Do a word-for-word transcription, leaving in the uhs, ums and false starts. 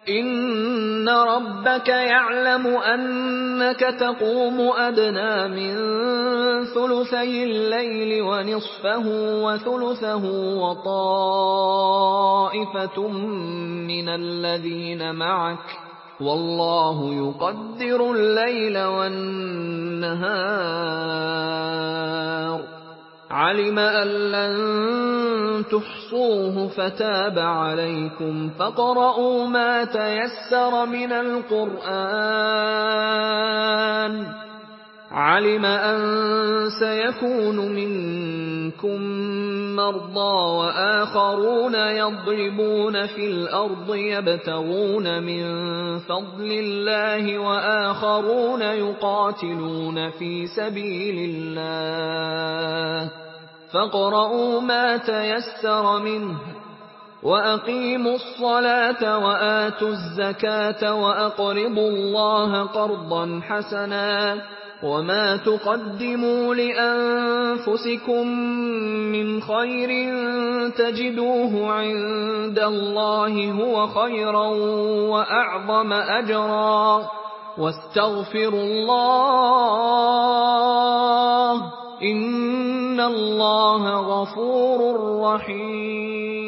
إِنَّ رَبَّكَ يَعْلَمُ أَنَّكَ تَقُومُ أَدْنَىٰ مِن ثُلُثَيِ اللَّيْلِ وَنِصْفَهُ وَثُلُثَهُ وَطَائِفَةٌ مِّنَ الَّذِينَ مَعَكَ ۚ وَاللَّهُ يُقَدِّرُ اللَّيْلَ وَالنَّهَارَ ۚ عَلِمَ أَن لَّن تُحْصُوهُ فَتَابَ عَلَيْكُمْ فَاقْرَءُوا مَا تَيَسَّرَ مِنَ الْقُرْآنِ ۚ عَلِمَ أَن سَيَكُونُ مِنكُم مَّرْضَىٰ وَآخَرُونَ يَضْرِبُونَ فِي الْأَرْضِ يَبْتَغُونَ مِن فَضْلِ اللَّهِ وَآخَرُونَ يُقَاتِلُونَ فِي سَبِيلِ اللَّهِ ۚ فاقْرَءُوا مَا تَيَسَّرَ مِنْهُ ۚ وَأَقِيمُوا الصَّلَاةَ وَآتُوا الزَّكَاةَ وَأَقْرِضُوا اللَّهَ قَرْضًا حَسَنًا ۚ وَمَا تُقَدِّمُوا لِأَنفُسِكُم مِّنْ خَيْرٍ تَجِدُوهُ عِندَ اللَّهِ هُوَ خَيْرًا وَأَعْظَمَ أَجْرًا ۚ وَاسْتَغْفِرُوا اللَّهَ ۖ إِنَّ اللَّهَ غَفُورٌ رَّحِيمٌ.